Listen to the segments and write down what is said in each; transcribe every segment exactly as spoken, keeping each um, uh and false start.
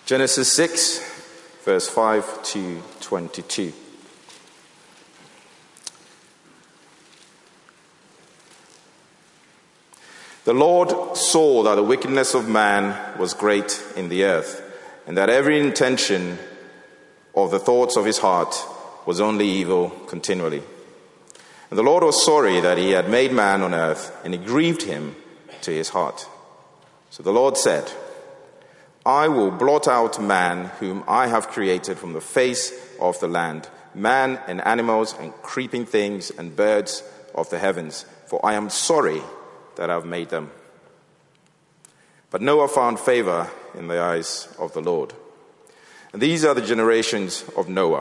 Genesis six, verse five to twenty-two. The Lord saw that the wickedness of man was great in the earth, and that every intention of the thoughts of his heart was only evil continually. And the Lord was sorry that he had made man on earth, and it grieved him to his heart. So the Lord said, I will blot out man whom I have created from the face of the land, man and animals and creeping things and birds of the heavens, for I am sorry that I have made them. But Noah found favor in the eyes of the Lord. And these are the generations of Noah.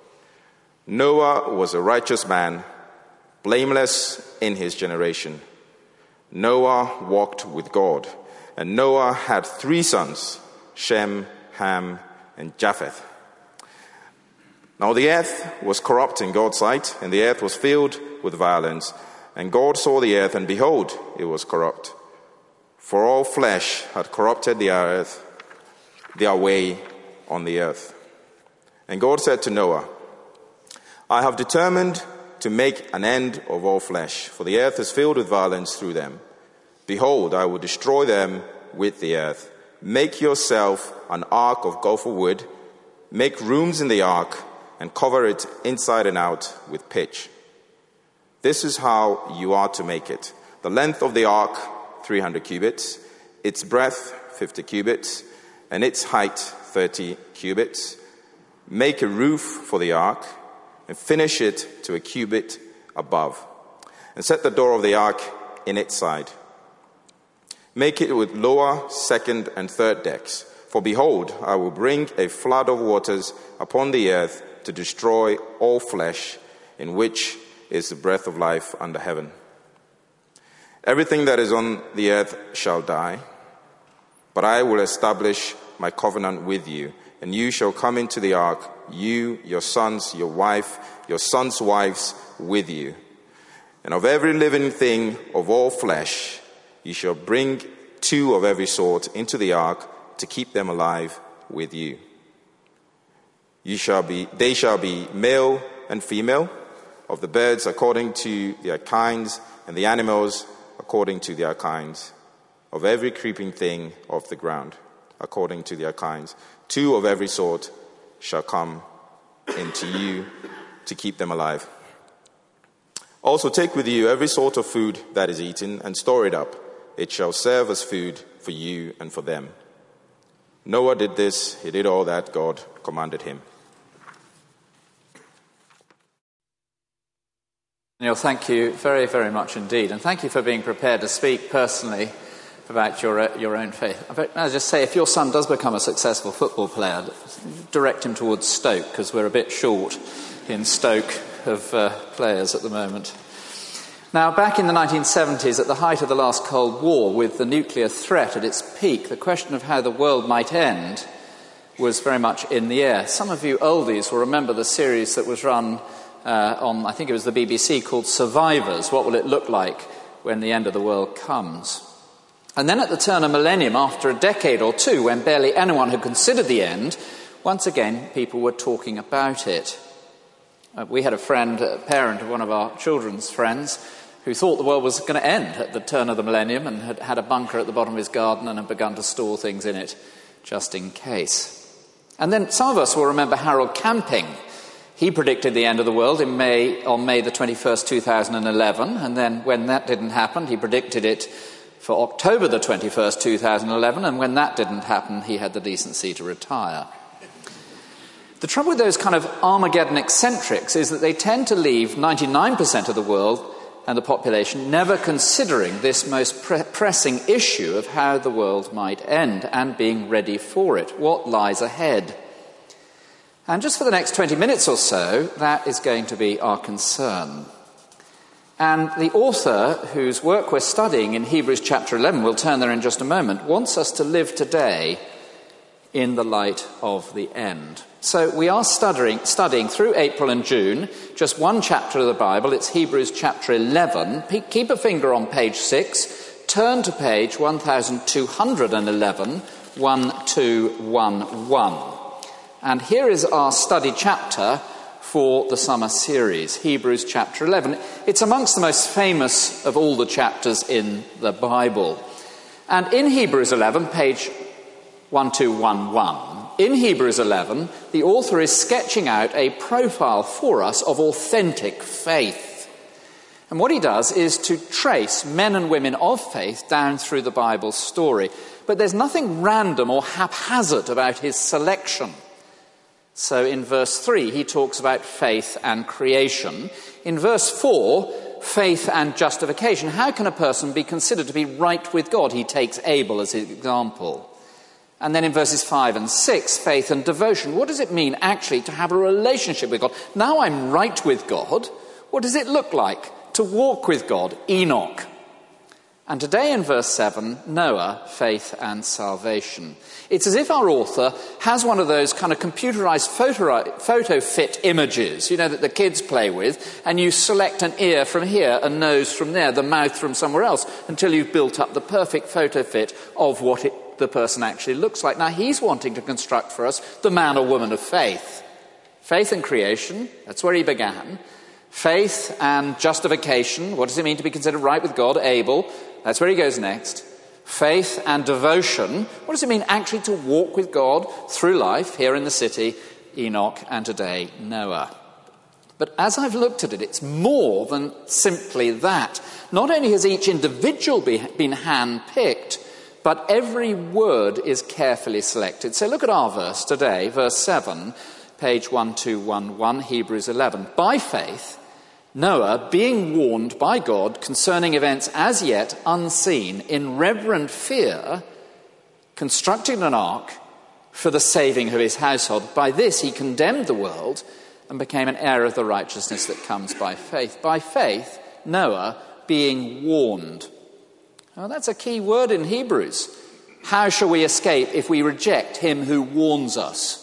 Noah was a righteous man, blameless in his generation. Noah walked with God, and Noah had three sons, Shem, Ham, and Japheth. Now the earth was corrupt in God's sight, and the earth was filled with violence. And God saw the earth, and behold, it was corrupt. For all flesh had corrupted the earth, their way on the earth. And God said to Noah, I have determined to make an end of all flesh, for the earth is filled with violence through them. Behold, I will destroy them with the earth. Make yourself an ark of gopher wood, make rooms in the ark, and cover it inside and out with pitch. This is how you are to make it. The length of the ark, three hundred cubits, its breadth, fifty cubits, and its height, thirty cubits. Make a roof for the ark, and finish it to a cubit above, and set the door of the ark in its side. Make it with lower, second, and third decks. For behold, I will bring a flood of waters upon the earth to destroy all flesh, in which is the breath of life under heaven. Everything that is on the earth shall die, but I will establish my covenant with you, and you shall come into the ark, you, your sons, your wife, your sons' wives with you. And of every living thing of all flesh, you shall bring two of every sort into the ark to keep them alive with you. You shall be, they shall be male and female, of the birds according to their kinds, and the animals according to their kinds, of every creeping thing of the ground according to their kinds. Two of every sort shall come into you to keep them alive. Also take with you every sort of food that is eaten, and store it up. It shall serve as food for you and for them. Noah did this, he did all that God commanded him. Neil, thank you very, very much indeed. And thank you for being prepared to speak personally about your your own faith. I'll just say, if your son does become a successful football player, direct him towards Stoke, because we're a bit short in Stoke of uh, players at the moment. Now, back in the nineteen seventies, at the height of the last Cold War, with the nuclear threat at its peak, the question of how the world might end was very much in the air. Some of you oldies will remember the series that was run uh, on, I think it was the B B C, called Survivors. What will it look like when the end of the world comes? And then at the turn of millennium, after a decade or two, when barely anyone had considered the end, once again, people were talking about it. Uh, we had a friend, a parent of one of our children's friends, who thought the world was going to end at the turn of the millennium and had had a bunker at the bottom of his garden and had begun to store things in it just in case. And then some of us will remember Harold Camping. He predicted the end of the world in May, on May the twenty-first, two thousand eleven, and then when that didn't happen, he predicted it for October the twenty-first, two thousand eleven, and when that didn't happen, he had the decency to retire. The trouble with those kind of Armageddon eccentrics is that they tend to leave ninety-nine percent of the world and the population never considering this most pre- pressing issue of how the world might end and being ready for it, what lies ahead. And just for the next twenty minutes or so, that is going to be our concern. And the author whose work we're studying in Hebrews chapter eleven, we'll turn there in just a moment, wants us to live today in the light of the end. So we are studying, studying through April and June, just one chapter of the Bible. It's Hebrews chapter eleven. Keep a finger on page six. Turn to page twelve eleven, one two one one. And here is our study chapter for the summer series, Hebrews chapter eleven. It's amongst the most famous of all the chapters in the Bible. And in Hebrews eleven, page one two one one, in Hebrews eleven, the author is sketching out a profile for us of authentic faith. And what he does is to trace men and women of faith down through the Bible story. But there's nothing random or haphazard about his selection. So in verse three, he talks about faith and creation. In verse four, faith and justification. How can a person be considered to be right with God? He takes Abel as his example. And then in verses five and six, faith and devotion. What does it mean actually to have a relationship with God? Now I'm right with God. What does it look like to walk with God? Enoch. And today in verse seven, Noah, faith and salvation. It's as if our author has one of those kind of computerized photo, photo fit images, you know, that the kids play with, and you select an ear from here, a nose from there, the mouth from somewhere else, until you've built up the perfect photo fit of what it, the person actually looks like. Now he's wanting to construct for us the man or woman of faith. Faith and creation, that's where he began. Faith and justification, what does it mean to be considered right with God? Abel, that's where he goes next. Faith and devotion, what does it mean actually to walk with God through life here in the city? Enoch, and today Noah. But as I've looked at it, it's more than simply that. Not only has each individual be, been hand-picked, but every word is carefully selected. So look at our verse today, verse seven, page one two one one, Hebrews eleven. By faith, Noah, being warned by God concerning events as yet unseen, in reverent fear, constructed an ark for the saving of his household. By this he condemned the world and became an heir of the righteousness that comes by faith. By faith, Noah being warned. Now that's a key word in Hebrews. How shall we escape if we reject him who warns us?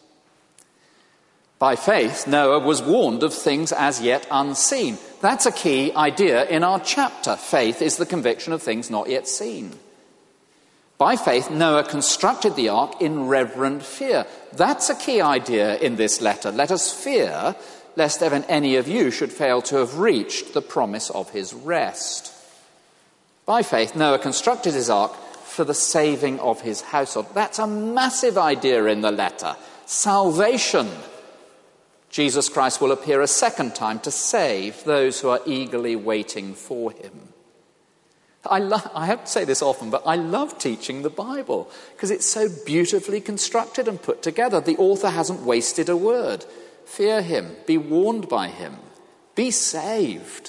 By faith, Noah was warned of things as yet unseen. That's a key idea in our chapter. Faith is the conviction of things not yet seen. By faith, Noah constructed the ark in reverent fear. That's a key idea in this letter. Let us fear, lest even any of you should fail to have reached the promise of his rest. By faith, Noah constructed his ark for the saving of his household. That's a massive idea in the letter. Salvation. Jesus Christ will appear a second time to save those who are eagerly waiting for him. I, lo- I have to say this often, but I love teaching the Bible because it's so beautifully constructed and put together. The author hasn't wasted a word. Fear him. Be warned by him. Be saved.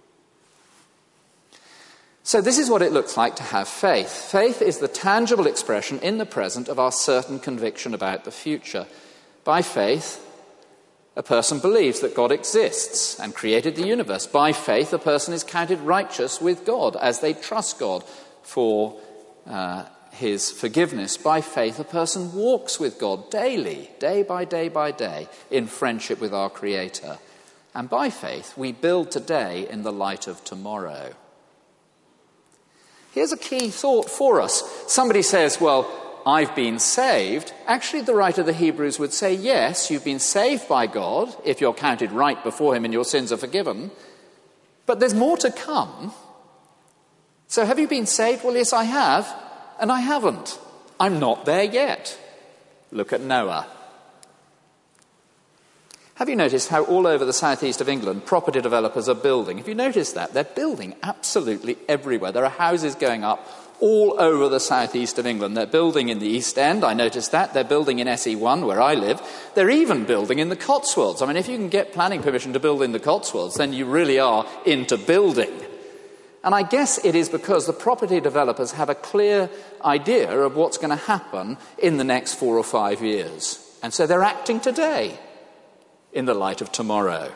So this is what it looks like to have faith. Faith is the tangible expression in the present of our certain conviction about the future. By faith, a person believes that God exists and created the universe. By faith, a person is counted righteous with God as they trust God for uh, his forgiveness. By faith, a person walks with God daily, day by day by day, in friendship with our Creator. And by faith, we build today in the light of tomorrow. Here's a key thought for us. Somebody says, well, I've been saved. Actually, the writer of the Hebrews would say, yes, you've been saved by God if you're counted right before him and your sins are forgiven. But there's more to come. So have you been saved? Well, yes, I have. And I haven't. I'm not there yet. Look at Noah. Have you noticed how all over the southeast of England property developers are building? Have you noticed that? They're building absolutely everywhere. There are houses going up all over the southeast of England. They're building in the East End, I noticed that. They're building in S E one, where I live. They're even building in the Cotswolds. I mean, if you can get planning permission to build in the Cotswolds, then you really are into building. And I guess it is because the property developers have a clear idea of what's going to happen in the next four or five years. And so they're acting today in the light of tomorrow.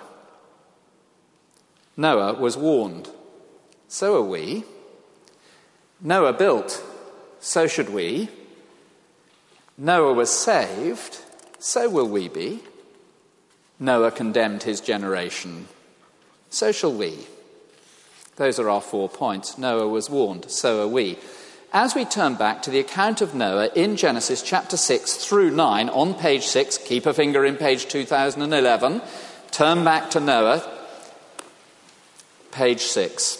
Noah was warned. So are we. Noah built, so should we. Noah was saved, so will we be. Noah condemned his generation, so shall we. Those are our four points. Noah was warned, so are we. as we turn back to the account of Noah in Genesis chapter six through nine, on page six, keep a finger in page two thousand eleven, turn back to Noah, page six,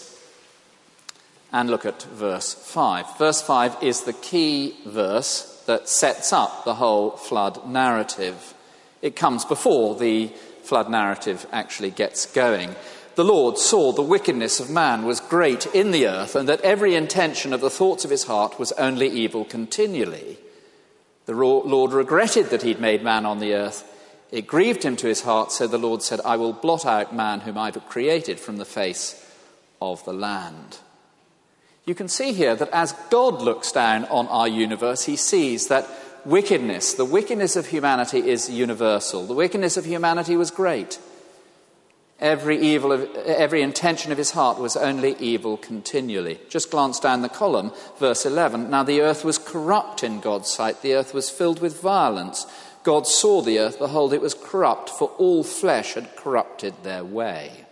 and look at verse five. Verse five is the key verse that sets up the whole flood narrative. It comes before the flood narrative actually gets going. The Lord saw the wickedness of man was great in the earth, and that every intention of the thoughts of his heart was only evil continually. The Lord regretted that he'd made man on the earth. It grieved him to his heart, so the Lord said, I will blot out man whom I've created from the face of the land. You can see here that as God looks down on our universe, he sees that wickedness, the wickedness of humanity is universal. The wickedness of humanity was great. Every evil, of, every intention of his heart was only evil continually. Just glance down the column, verse eleven. Now the earth was corrupt in God's sight. The earth was filled with violence. God saw the earth, behold, it was corrupt, for all flesh had corrupted their way.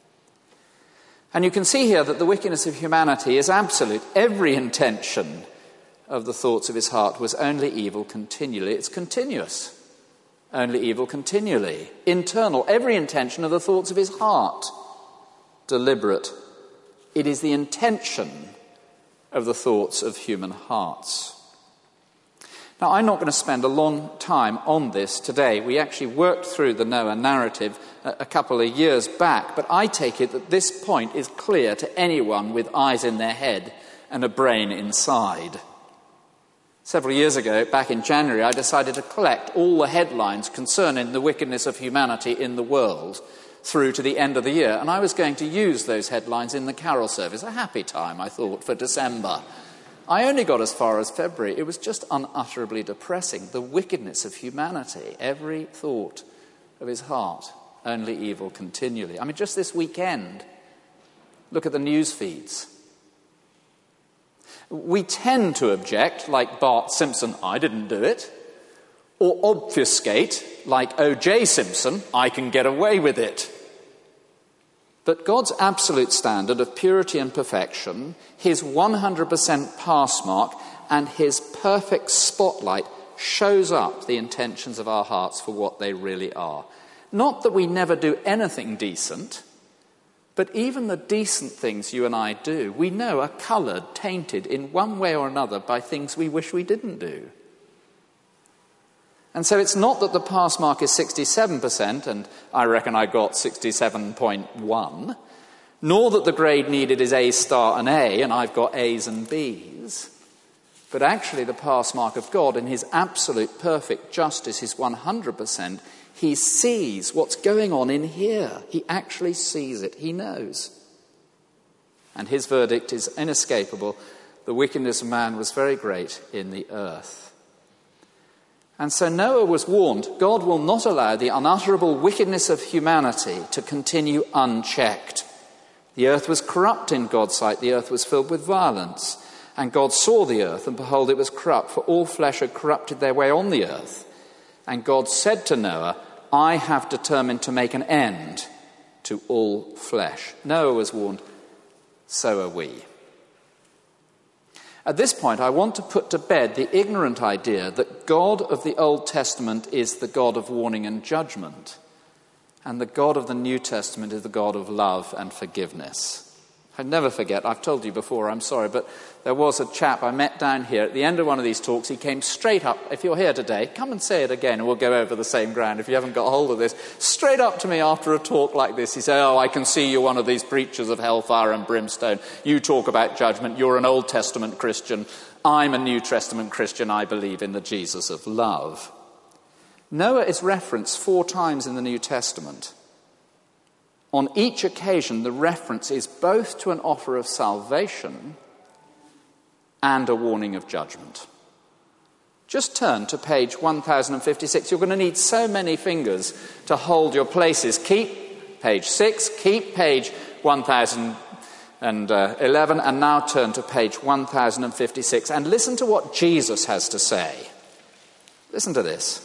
And you can see here that the wickedness of humanity is absolute. Every intention of the thoughts of his heart was only evil continually. It's continuous. Only evil continually. Internal, every intention of the thoughts of his heart. Deliberate. It is the intention of the thoughts of human hearts. Now, I'm not going to spend a long time on this today. We actually worked through the Noah narrative a, a couple of years back, but I take it that this point is clear to anyone with eyes in their head and a brain inside. Several years ago, back in January, I decided to collect all the headlines concerning the wickedness of humanity in the world through to the end of the year. And I was going to use those headlines in the carol service. A happy time, I thought, for December. I only got as far as February. It was just unutterably depressing. The wickedness of humanity. Every thought of his heart. Only evil continually. I mean, just this weekend, look at the news feeds. We tend to object, like Bart Simpson, I didn't do it, or obfuscate, like O J Simpson, I can get away with it. But God's absolute standard of purity and perfection, his one hundred percent pass mark, and his perfect spotlight shows up the intentions of our hearts for what they really are. Not that we never do anything decent, but even the decent things you and I do, we know are coloured, tainted in one way or another by things we wish we didn't do. And so it's not that the pass mark is sixty-seven percent, and I reckon I got sixty-seven point one, nor that the grade needed is A star and A, and I've got A's and B's. But actually the pass mark of God in his absolute perfect justice is one hundred percent. He sees what's going on in here. He actually sees it. He knows. And his verdict is inescapable. The wickedness of man was very great in the earth. And so Noah was warned, God will not allow the unutterable wickedness of humanity to continue unchecked. The earth was corrupt in God's sight. The earth was filled with violence. And God saw the earth, and behold, it was corrupt, for all flesh had corrupted their way on the earth. And God said to Noah, I have determined to make an end to all flesh. Noah was warned, so are we. At this point, I want to put to bed the ignorant idea that God of the Old Testament is the God of warning and judgment, and the God of the New Testament is the God of love and forgiveness. I never forget, I've told you before, I'm sorry, but there was a chap I met down here at the end of one of these talks. He came straight up. If you're here today, come and say it again and we'll go over the same ground if you haven't got hold of this. Straight up to me after a talk like this, he said, oh, I can see you're one of these preachers of hellfire and brimstone. You talk about judgment. You're an Old Testament Christian. I'm a New Testament Christian. I believe in the Jesus of love. Noah is referenced four times in the New Testament. On each occasion, the reference is both to an offer of salvation and a warning of judgment. Just turn to page one thousand fifty-six. You're going to need so many fingers to hold your places. Keep page six, keep page one thousand eleven, and now turn to page one thousand fifty-six. And listen to what Jesus has to say. Listen to this.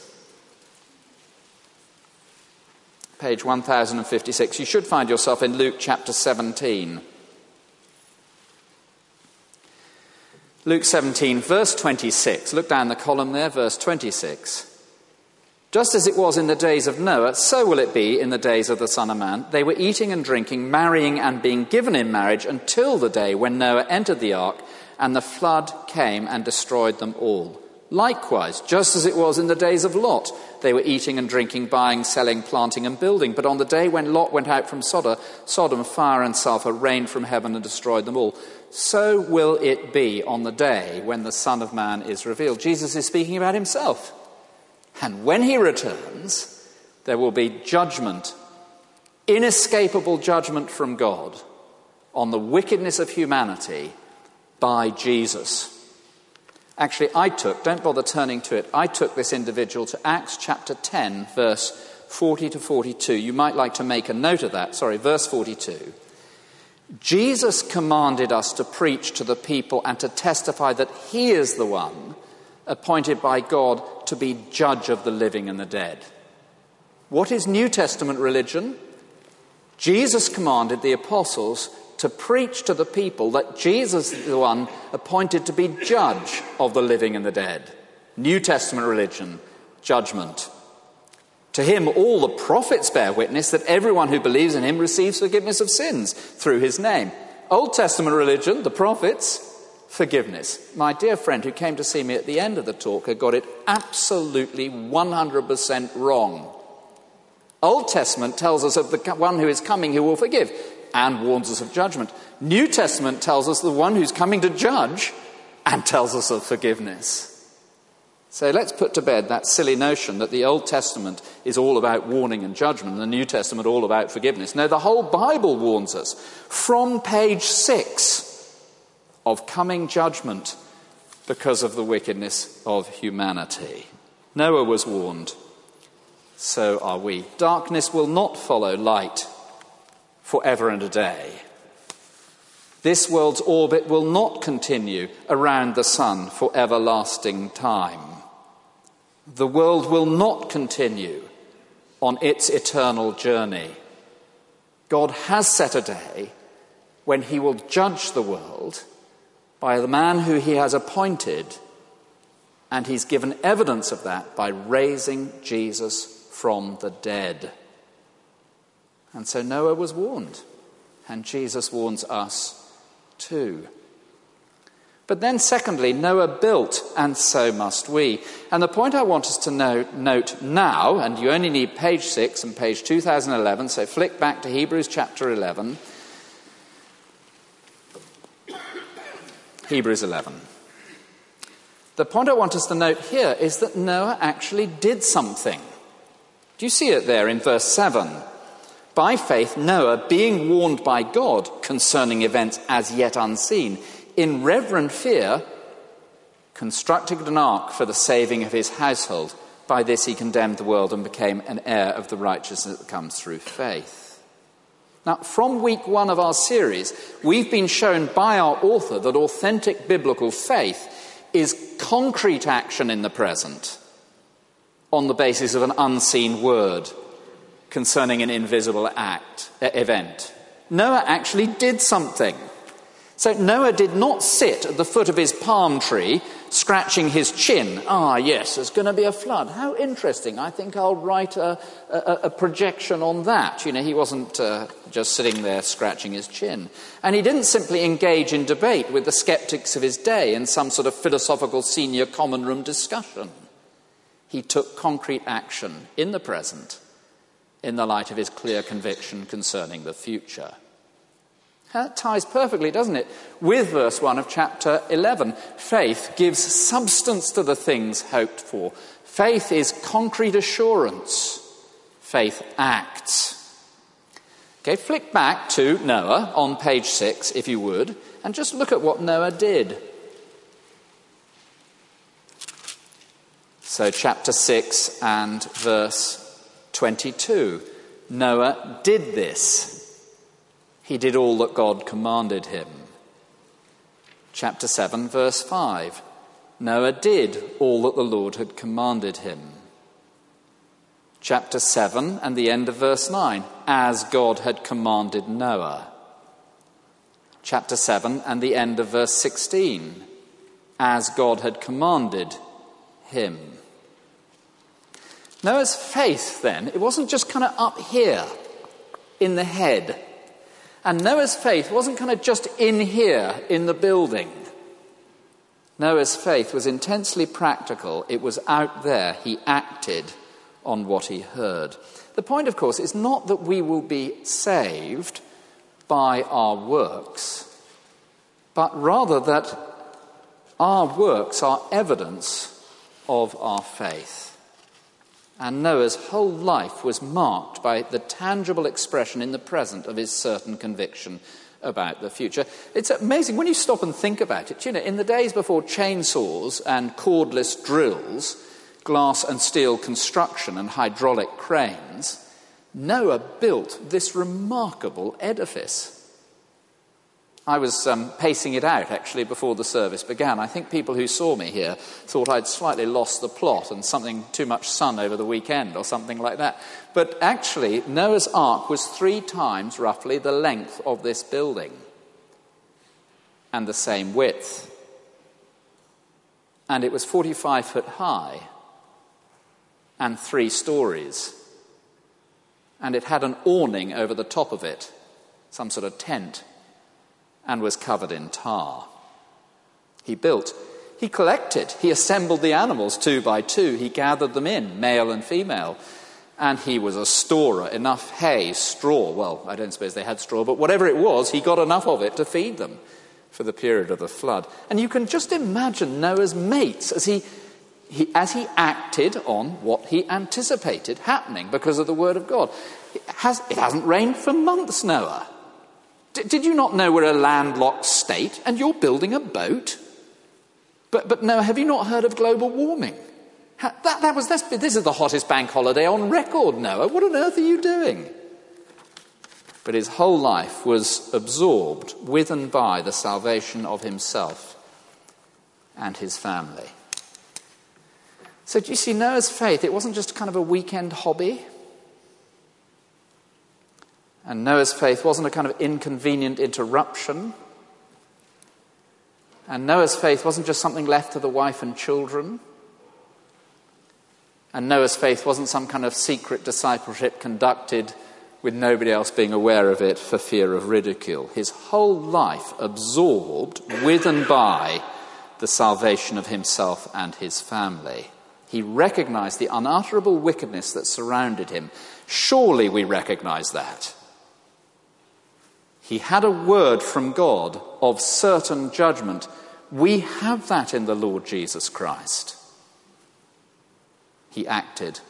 Page one thousand fifty-six. You should find yourself in Luke chapter seventeen. Luke seventeen, verse twenty-six. Look down the column there, verse twenty-six. Just as it was in the days of Noah, so will it be in the days of the Son of Man. They were eating and drinking, marrying and being given in marriage until the day when Noah entered the ark and the flood came and destroyed them all. Likewise, just as it was in the days of Lot, they were eating and drinking, buying, selling, planting and building. But on the day when Lot went out from Sodom, Sodom, fire and sulfur rained from heaven and destroyed them all. So will it be on the day when the Son of Man is revealed. Jesus is speaking about himself. And when he returns, there will be judgment, inescapable judgment from God on the wickedness of humanity by Jesus. Actually, I took, don't bother turning to it, I took this individual to Acts chapter ten, verse forty to forty-two. You might like to make a note of that. Sorry, verse forty-two. Jesus commanded us to preach to the people and to testify that he is the one appointed by God to be judge of the living and the dead. What is New Testament religion? Jesus commanded the apostles to preach to the people that Jesus is the one appointed to be judge of the living and the dead. New Testament religion, judgment. To him, all the prophets bear witness that everyone who believes in him receives forgiveness of sins through his name. Old Testament religion, the prophets, forgiveness. My dear friend who came to see me at the end of the talk had got it absolutely one hundred percent wrong. Old Testament tells us of the one who is coming who will forgive and warns us of judgment. New Testament tells us the one who's coming to judge and tells us of forgiveness. So let's put to bed that silly notion that the Old Testament is all about warning and judgment and the New Testament all about forgiveness. No, the whole Bible warns us from page six of coming judgment because of the wickedness of humanity. Noah was warned. So are we. Darkness will not follow light forever and a day. This world's orbit will not continue around the sun for everlasting time. The world will not continue on its eternal journey. God has set a day when he will judge the world by the man who he has appointed, and he's given evidence of that by raising Jesus from the dead. And so Noah was warned, and Jesus warns us too. But then secondly, Noah built, and so must we. And the point I want us to note, note now, and you only need page six and page two thousand eleven, so flick back to Hebrews chapter eleven. Hebrews eleven. The point I want us to note here is that Noah actually did something. Do you see it there in verse seven? By faith, Noah, being warned by God concerning events as yet unseen, in reverent fear, constructed an ark for the saving of his household. By this he condemned the world and became an heir of the righteousness that comes through faith. Now, from week one of our series, we've been shown by our author that authentic biblical faith is concrete action in the present on the basis of an unseen word concerning an invisible act, event. Noah actually did something. So Noah did not sit at the foot of his palm tree scratching his chin. Ah, yes, there's going to be a flood. How interesting. I think I'll write a, a, a projection on that. You know, he wasn't uh, just sitting there scratching his chin. And he didn't simply engage in debate with the skeptics of his day in some sort of philosophical senior common room discussion. He took concrete action in the present in the light of his clear conviction concerning the future. That ties perfectly, doesn't it, with verse one of chapter eleven. Faith gives substance to the things hoped for. Faith is concrete assurance. Faith acts. Okay, flick back to Noah on page six, if you would, and just look at what Noah did. So chapter six and verse twenty-two. Noah did this. He did all that God commanded him. Chapter seven, verse five. Noah did all that the Lord had commanded him. Chapter seven and the end of verse nine. As God had commanded Noah. Chapter seven and the end of verse sixteen. as God had commanded him. Noah's faith, then, it wasn't just kind of up here in the head. And Noah's faith wasn't kind of just in here in the building. Noah's faith was intensely practical. It was out there. He acted on what he heard. The point, of course, is not that we will be saved by our works, but rather that our works are evidence of our faith. And Noah's whole life was marked by the tangible expression in the present of his certain conviction about the future. It's amazing when you stop and think about it. You know, in the days before chainsaws and cordless drills, glass and steel construction and hydraulic cranes, Noah built this remarkable edifice. I was um, pacing it out, actually, before the service began. I think people who saw me here thought I'd slightly lost the plot and something too much sun over the weekend or something like that. But actually, Noah's Ark was three times, roughly, the length of this building and the same width. And it was forty-five foot high and three stories. And it had an awning over the top of it, some sort of tent, and was covered in tar. He built, he collected, he assembled the animals two by two, he gathered them in, male and female, and he was a storer, enough hay, straw, well, I don't suppose they had straw, but whatever it was, he got enough of it to feed them for the period of the flood. And you can just imagine Noah's mates as he, he as he acted on what he anticipated happening because of the word of God. It, has, it hasn't rained for months, Noah. Did you not know we're a landlocked state and you're building a boat? But but no, have you not heard of global warming? That, that was this, this is the hottest bank holiday on record, Noah. What on earth are you doing? But his whole life was absorbed with and by the salvation of himself and his family. So do you see, Noah's faith, it wasn't just kind of a weekend hobby. And Noah's faith wasn't a kind of inconvenient interruption. And Noah's faith wasn't just something left to the wife and children. And Noah's faith wasn't some kind of secret discipleship conducted with nobody else being aware of it for fear of ridicule. His whole life absorbed with and by the salvation of himself and his family. He recognized the unutterable wickedness that surrounded him. Surely we recognize that. He had a word from God of certain judgment. We have that in the Lord Jesus Christ. He acted.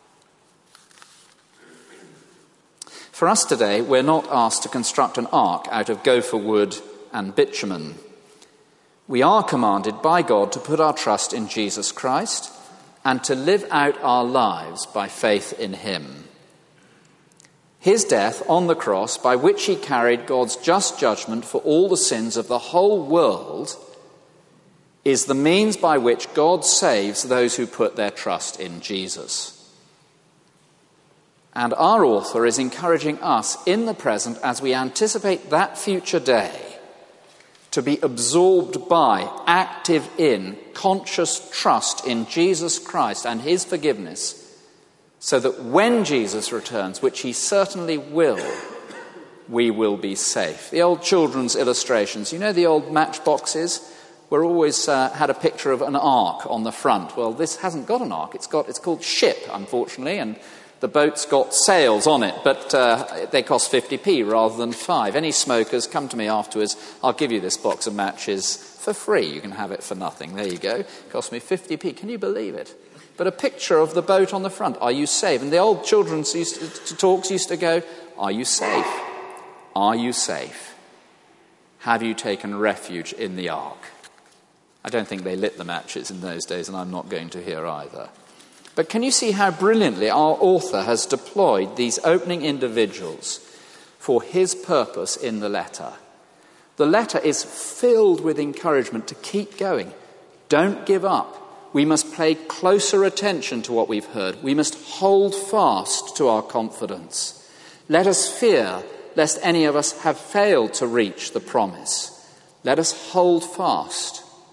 For us today, we're not asked to construct an ark out of gopher wood and bitumen. We are commanded by God to put our trust in Jesus Christ and to live out our lives by faith in him. His death on the cross, by which he carried God's just judgment for all the sins of the whole world, is the means by which God saves those who put their trust in Jesus. And our author is encouraging us in the present, as we anticipate that future day, to be absorbed by, active in, conscious trust in Jesus Christ and his forgiveness, so that when Jesus returns, which he certainly will, we will be safe. The old children's illustrations, you know the old matchboxes? We're always uh, had a picture of an ark on the front. Well, this hasn't got an ark. It's got it's called ship, unfortunately, and the boat's got sails on it, but uh, they cost fifty p rather than five. Any smokers, come to me afterwards. I'll give you this box of matches for free. You can have it for nothing. There you go. It cost me fifty p. Can you believe it? But a picture of the boat on the front. Are you safe? And the old children's used to, to talks used to go, are you safe? Are you safe? Have you taken refuge in the ark? I don't think they lit the matches in those days, and I'm not going to here either. But can you see how brilliantly our author has deployed these opening individuals for his purpose in the letter? The letter is filled with encouragement to keep going. Don't give up. We must pay closer attention to what we've heard. We must hold fast to our confidence. Let us fear lest any of us have failed to reach the promise. Let us hold fast.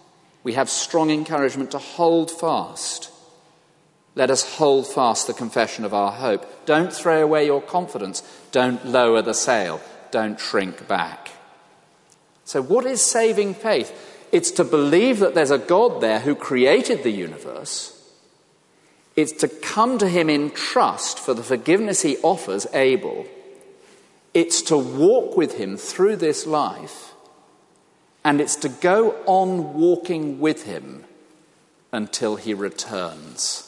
we have strong encouragement to hold fast. Let us hold fast the confession of our hope. Don't throw away your confidence. Don't lower the sail. Don't shrink back. So what is saving faith? It's to believe that there's a God there who created the universe. It's to come to him in trust for the forgiveness he offers Abel. It's to walk with him through this life. And it's to go on walking with him until he returns.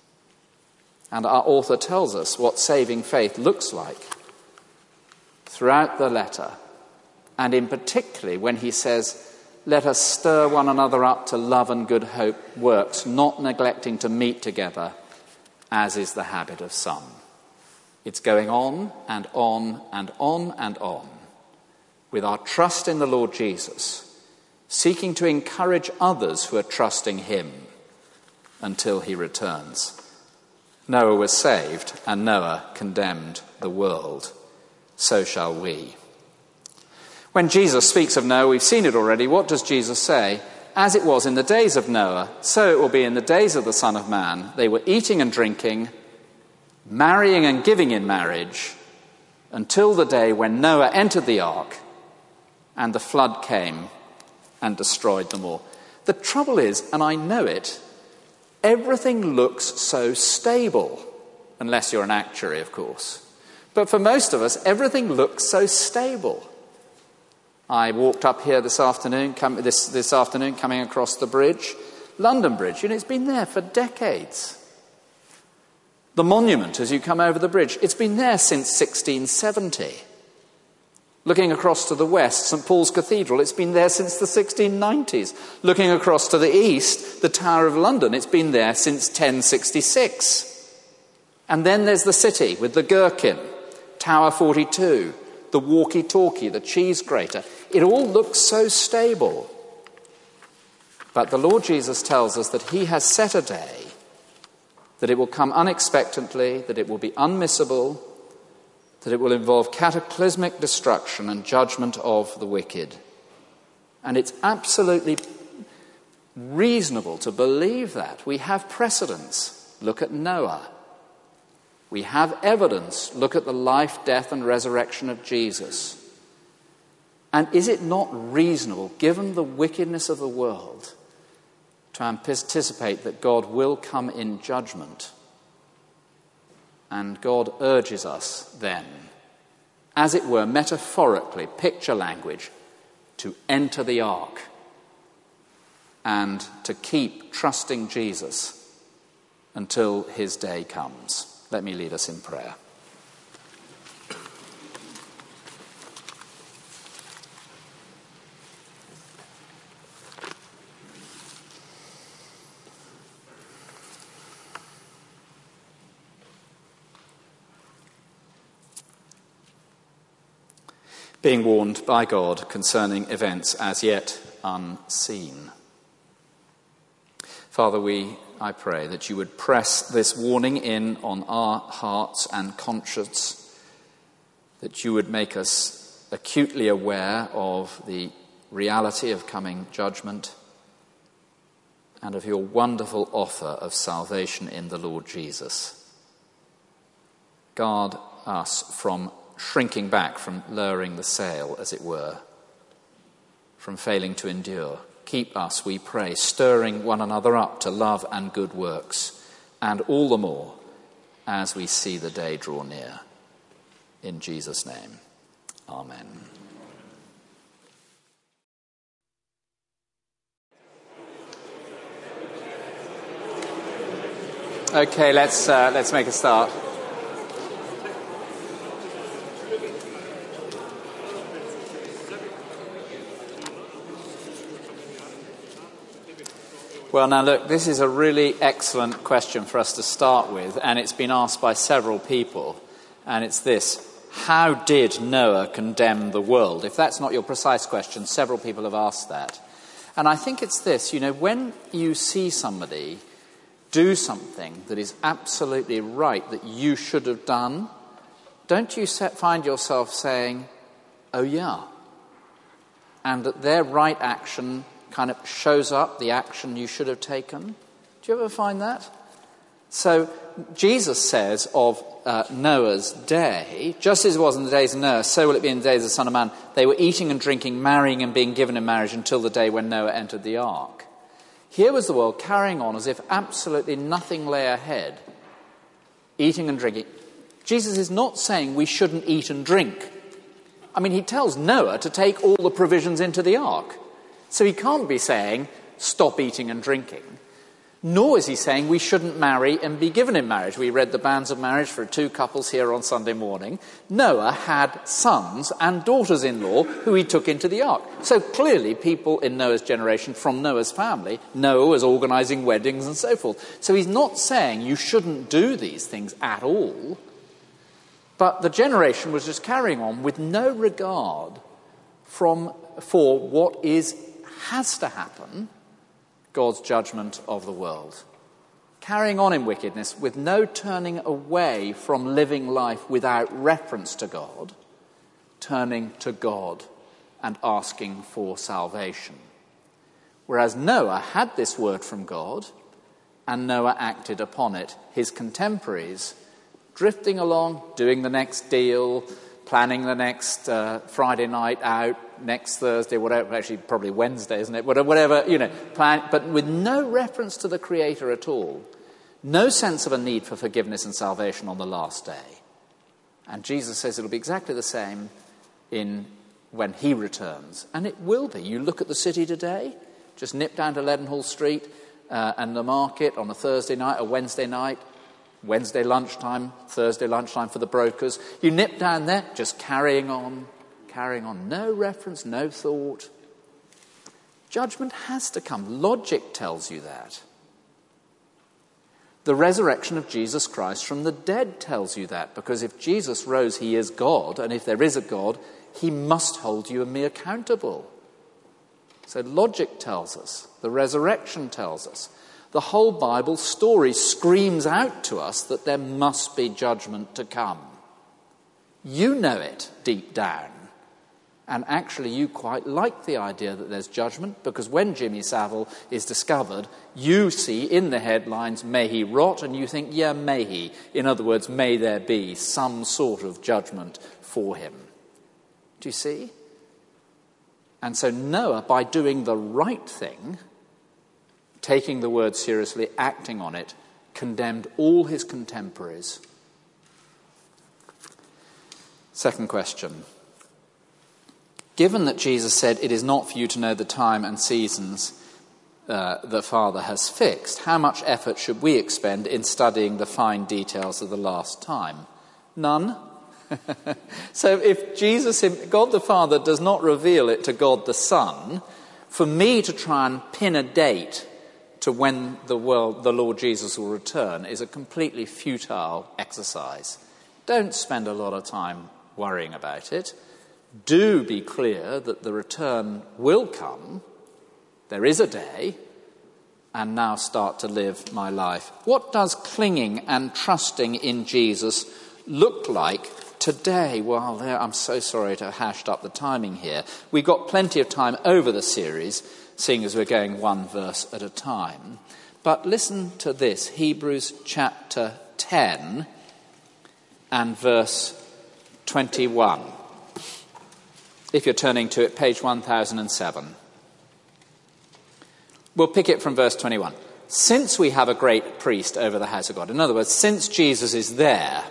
And our author tells us what saving faith looks like throughout the letter, and in particular when he says, let us stir one another up to love and good hope works, not neglecting to meet together, as is the habit of some. It's going on and on and on and on with our trust in the Lord Jesus, seeking to encourage others who are trusting him until he returns. Noah was saved, and Noah condemned the world. So shall we. When Jesus speaks of Noah, we've seen it already. What does Jesus say? As it was in the days of Noah, so it will be in the days of the Son of Man. They were eating and drinking, marrying and giving in marriage, until the day when Noah entered the ark, and the flood came and destroyed them all. The trouble is, and I know it, everything looks so stable, unless you're an actuary, of course. But for most of us, everything looks so stable. I walked up here this afternoon, come, this, this afternoon, coming across the bridge, London Bridge. You know, it's been there for decades. The monument, as you come over the bridge, it's been there since sixteen seventy. Looking across to the west, St Paul's Cathedral, it's been there since the sixteen nineties. Looking across to the east, the Tower of London, it's been there since ten sixty-six. And then there's the city with the Gherkin, Tower forty-two, the walkie-talkie, the cheese grater. It all looks so stable. But the Lord Jesus tells us that he has set a day, that it will come unexpectedly, that it will be unmissable, that it will involve cataclysmic destruction and judgment of the wicked. And it's absolutely reasonable to believe that. We have precedents. Look at Noah. We have evidence. Look at the life, death, and resurrection of Jesus. And is it not reasonable, given the wickedness of the world, to anticipate that God will come in judgment? And God urges us then, as it were, metaphorically, picture language, to enter the ark and to keep trusting Jesus until his day comes. Let me lead us in prayer. Being warned by God concerning events as yet unseen. Father, we, I pray that you would press this warning in on our hearts and conscience, that you would make us acutely aware of the reality of coming judgment and of your wonderful offer of salvation in the Lord Jesus. Guard us from shrinking back, from lowering the sail, as it were, from failing to endure. Keep us, we pray, stirring one another up to love and good works, and all the more as we see the day draw near. In Jesus' name, amen. Okay, let's uh, let's make a start. Well, now look, this is a really excellent question for us to start with, and it's been asked by several people, and it's this: how did Noah condemn the world? If that's not your precise question, several people have asked that. And I think it's this, you know, when you see somebody do something that is absolutely right, that you should have done, don't you set, find yourself saying, oh yeah, and that their right action kind of shows up the action you should have taken. Do you ever find that? So Jesus says of uh, Noah's day, just as it was in the days of Noah, so will it be in the days of the Son of Man. They were eating and drinking, marrying and being given in marriage until the day when Noah entered the ark. Here was the world carrying on as if absolutely nothing lay ahead, eating and drinking. Jesus is not saying we shouldn't eat and drink. I mean, he tells Noah to take all the provisions into the ark. So he can't be saying, stop eating and drinking. Nor is he saying we shouldn't marry and be given in marriage. We read the banns of marriage for two couples here on Sunday morning. Noah had sons and daughters-in-law who he took into the ark. So clearly people in Noah's generation, from Noah's family, Noah was organising weddings and so forth. So he's not saying you shouldn't do these things at all. But the generation was just carrying on with no regard from, for what is has to happen, God's judgment of the world. Carrying on in wickedness with no turning away from living life without reference to God, turning to God and asking for salvation. Whereas Noah had this word from God and Noah acted upon it. His contemporaries, drifting along, doing the next deal, planning the next uh, Friday night out, next Thursday, whatever, actually probably Wednesday, isn't it? Whatever, you know, plan, but with no reference to the Creator at all. No sense of a need for forgiveness and salvation on the last day. And Jesus says it'll be exactly the same in when he returns. And it will be. You look at the city today, just nip down to Leadenhall Street uh, and the market on a Thursday night, a Wednesday night, Wednesday lunchtime, Thursday lunchtime for the brokers. You nip down there, just carrying on, carrying on. No reference, no thought. Judgment has to come. Logic tells you that. The resurrection of Jesus Christ from the dead tells you that, because if Jesus rose, he is God, and if there is a God, he must hold you and me accountable. So logic tells us, the resurrection tells us. The whole Bible story screams out to us that there must be judgment to come. You know it deep down. And actually you quite like the idea that there's judgment, because when Jimmy Savile is discovered, you see in the headlines, may he rot, and you think, yeah, may he. In other words, may there be some sort of judgment for him. Do you see? And so Noah, by doing the right thing, taking the word seriously, acting on it, condemned all his contemporaries. Second question. Given that Jesus said it is not for you to know the time and seasons uh, the Father has fixed, how much effort should we expend in studying the fine details of the last time? None. So if Jesus, God the Father, does not reveal it to God the Son, for me to try and pin a date to when the world, the Lord Jesus will return is a completely futile exercise. Don't spend a lot of time worrying about it. Do be clear that the return will come. There is a day, and now start to live my life. What does clinging and trusting in Jesus look like today? Well, there, I'm so sorry to have hashed up the timing here. We've got plenty of time over the series, seeing as we're going one verse at a time. But listen to this, Hebrews chapter ten and verse twenty-one. If you're turning to it, page one thousand seven. We'll pick it from verse twenty-one. Since we have a great priest over the house of God, in other words, since Jesus is there,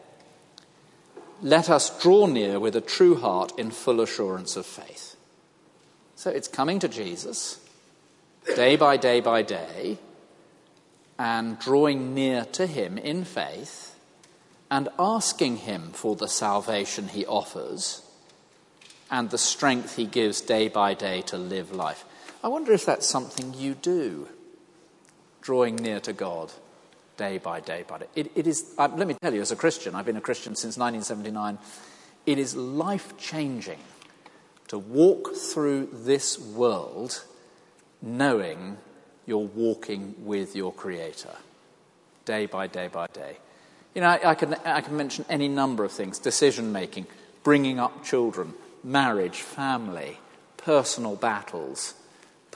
let us draw near with a true heart in full assurance of faith. So it's coming to Jesus, day by day by day, and drawing near to him in faith, and asking him for the salvation he offers, and the strength he gives day by day to live life. I wonder if that's something you do, drawing near to God day by day by day. It, it is, uh, let me tell you, as a Christian, I've been a Christian since nineteen seventy-nine, it is life-changing to walk through this world knowing you're walking with your Creator, day by day by day. You know, I, I can I can mention any number of things: decision-making, bringing up children, marriage, family, personal battles,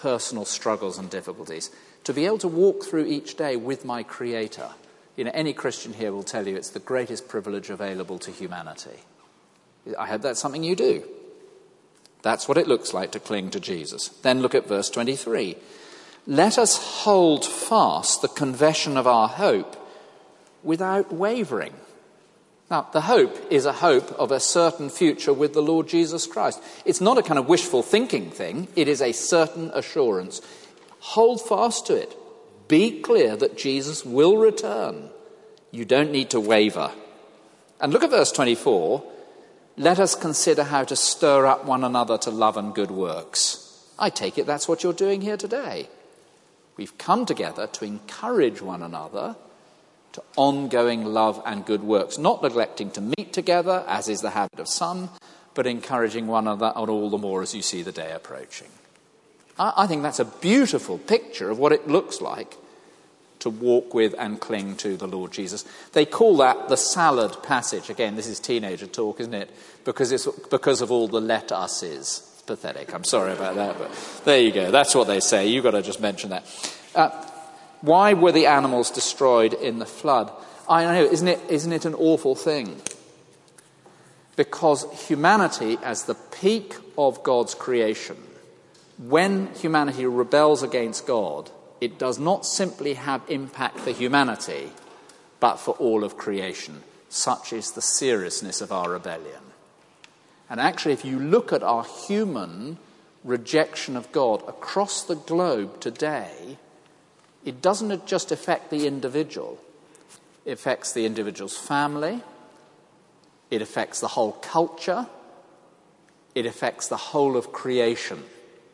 personal struggles and difficulties, to be able to walk through each day with my Creator. You know, any Christian here will tell you it's the greatest privilege available to humanity. I hope that's something you do. That's what it looks like to cling to Jesus. Then look at verse twenty-three. Let us hold fast the confession of our hope without wavering. Now, the hope is a hope of a certain future with the Lord Jesus Christ. It's not a kind of wishful thinking thing. It is a certain assurance. Hold fast to it. Be clear that Jesus will return. You don't need to waver. And look at verse twenty-four. Let us consider how to stir up one another to love and good works. I take it that's what you're doing here today. We've come together to encourage one another to ongoing love and good works, not neglecting to meet together, as is the habit of some, but encouraging one another, and all the more as you see the day approaching. I, I think that's a beautiful picture of what it looks like to walk with and cling to the Lord Jesus. They call that the salad passage. Again, this is teenager talk, isn't it? Because it's because of all the let uses. It's pathetic. I'm sorry about that, but there you go. That's what they say. You've got to just mention that. Uh, why were the animals destroyed in the flood? I know, isn't it, isn't it an awful thing? Because humanity, as the peak of God's creation, when humanity rebels against God, it does not simply have impact for humanity, but for all of creation. Such is the seriousness of our rebellion. And actually, if you look at our human rejection of God across the globe today, it doesn't just affect the individual. It affects the individual's family. It affects the whole culture. It affects the whole of creation.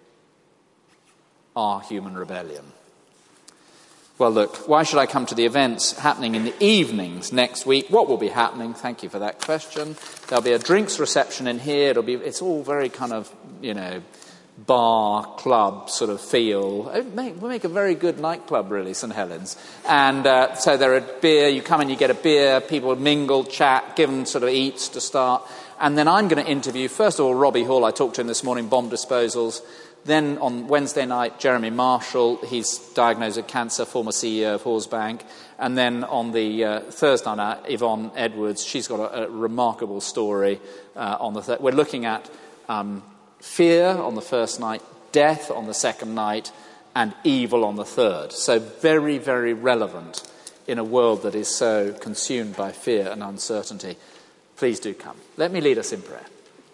Our human rebellion. Well, look, why should I come to the events happening in the evenings next week? What will be happening? Thank you for that question. There'll be a drinks reception in here. It'll be, it's all very kind of, you know, bar, club sort of feel. It make, we'll make a very good nightclub, really, St Helens. And uh, so there are beer. You come and you get a beer. People mingle, chat, give them sort of eats to start. And then I'm going to interview, first of all, Robbie Hall. I talked to him this morning, bomb disposals. Then on Wednesday night, Jeremy Marshall, he's diagnosed with cancer, former C E O of Hawes Bank. And then on the uh, Thursday night, Yvonne Edwards, she's got a, a remarkable story uh, on the third. We're looking at um, fear on the first night, death on the second night, and evil on the third. So very, very relevant in a world that is so consumed by fear and uncertainty. Please do come. Let me lead us in prayer.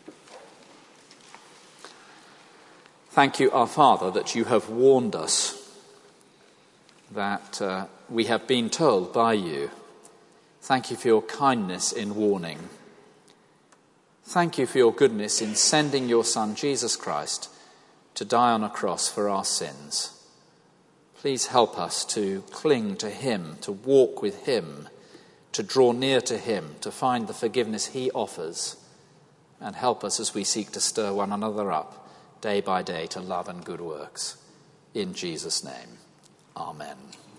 Thank you, our Father, that you have warned us, that uh, we have been told by you. Thank you for your kindness in warning. Thank you for your goodness in sending your Son, Jesus Christ, to die on a cross for our sins. Please help us to cling to him, to walk with him, to draw near to him, to find the forgiveness he offers, and help us as we seek to stir one another up day by day to love and good works. In Jesus' name, amen.